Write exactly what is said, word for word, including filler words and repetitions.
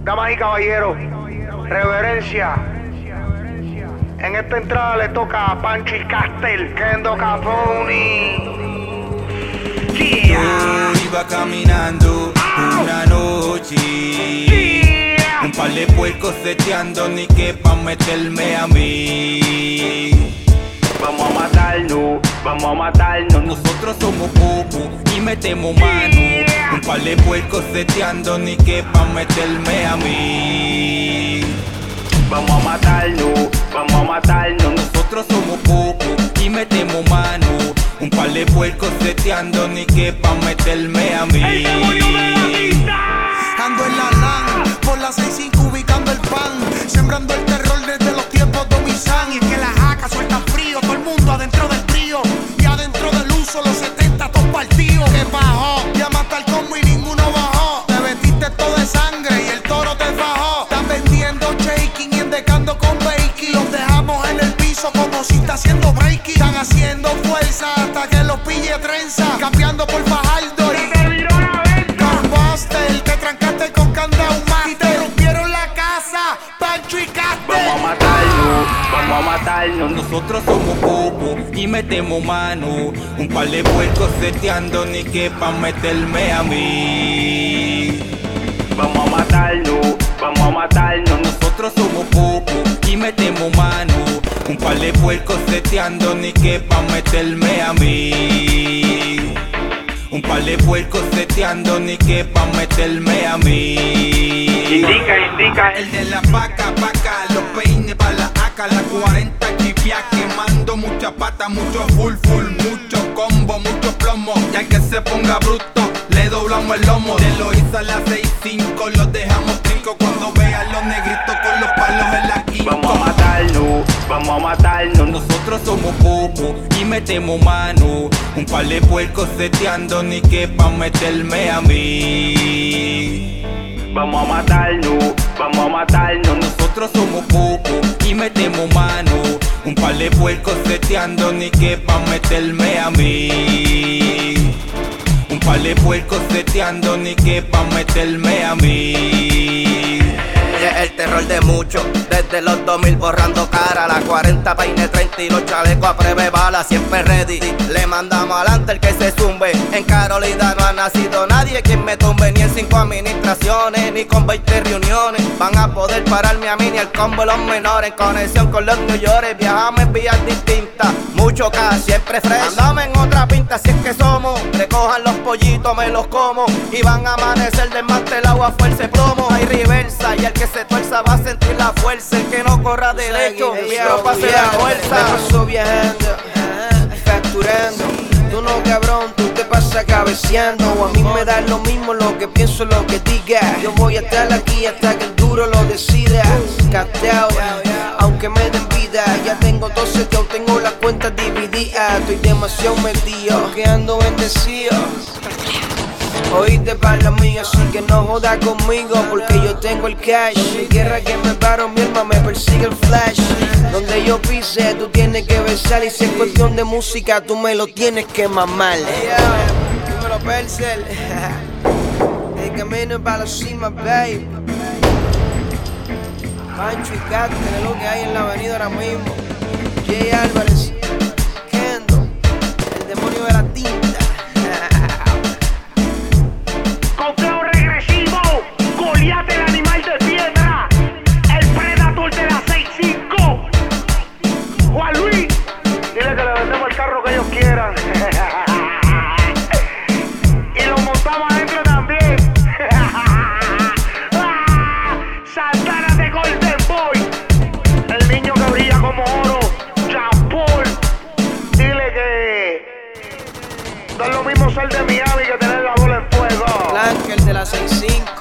Damas y caballeros, reverencia. En esta entrada le toca a Pancho y Castel, Kendo Capone. Yeah. Yo iba caminando una noche, yeah. Un par de puercos seteando ni que pa' meterme a mí. Vamos a matarnos, vamos a matarnos. Nosotros somos pocos y metemos mano, yeah. Un par de puercos seteando ni que pa' meterme a mí. Vamos a matarnos, vamos a matarnos. Nosotros somos pocos y metemos mano, un par de puercos seteando ni que pa' meterme a mí. Ando en la LAN, por la seis cinco ubicando el pan, sembrando el terror desde los tiempos de Omisán. Y es que la jaca suelta frío, todo el mundo adentro del trío, y adentro del uso los setenta todos partidos. ¿Qué bajó? Llamaste al combo y ninguno bajó. Te vestiste todo de sangre y el toro te fajó. Están vendiendo shaking y endecando con bakey. Los dejamos en el piso como si está haciendo breaking. Están haciendo fuerza hasta que los pille trenza, campeando por Fajardo y te viró la venta. Buster, te trancaste con candado más y te rompieron la casa, Pancho y Castel. Vamos a matarnos, vamos a matarnos. Nosotros somos pocos y metemos mano, un par de puercos seteando ni que pa' meterme a mí. Vamos a matarnos, vamos a matarnos. Nosotros somos pocos y metemos mano, un par de puercos seteando ni que pa' meterme a mí. Un par de puercos seteando ni que pa' meterme a mí. Indica, indica. El de la paca, paca, los peines pa' la aca, la cuarenta chipia, quemando mucha pata, mucho full, full, mucho combo, mucho plomo. Y al que se ponga bruto, le doblamos el lomo. De lo hizo a las seis cinco, los dejamos trinco cuando vean los negritos con los palos en la quinta. Vamos a matarnos, vamos a matarnos. Nosotros somos pocos y metemos mano, un par de puercos seteando ni que pa' meterme a mí. Vamos a matarnos, vamos a matarnos. Nosotros somos pocos y metemos mano, un par de puercos seteando ni que pa' meterme a mí. Un par de puercos seteando ni que pa' meterme a mí. El terror de muchos, desde los dos mil borrando cara. La cuarenta, peine treinta y los chalecos a prueba bala. Siempre ready, le mandamos adelante el que se zumbe. En Carolina no ha nacido nadie quien me tumbe, ni en cinco administraciones, ni con veinte reuniones van a poder pararme a mí, ni el combo de los menores. En conexión con los New York, viajamos en vías distintas, mucho cash, siempre fresh. Andamos en otra pinta, si es que somos. Recojan los pollitos, me los como, y van a amanecer desmantelado a fuerza de plomo. Hay reversa, y el que se tuerza va a sentir la fuerza. El que no corra derecho, viejo, pase la fuerza. Me paso viajando, facturando. Tú no, cabrón, tú te pasas cabeceando. A mí me da lo mismo lo que pienso, lo que digas. Yo voy a estar aquí hasta que el duro lo decida. Casteado, aunque me den vida. Ya tengo doce, ya tengo las cuentas divididas. Estoy demasiado metido, que ando bendecido. Oíste para mí, así que no jodas conmigo, porque yo tengo el cash. Mi guerra que me paro, mi alma me persigue el flash. Donde yo pise, tú tienes que besar. Y si es cuestión de música, tú me lo tienes que mamar. Hey, yo, dímelo, Percel. El camino para la cima, babe. Pancho y Castel, es lo que hay en la avenida ahora mismo. Jay Álvarez, Kendo, el demonio de la tinta. Y lo montamos adentro también. Santana de Golden Boy, el niño que brilla como oro, Jean Paul. Dile que no es lo mismo ser de Miami que tener la bola en fuego. Blanca, el de la seis cinco.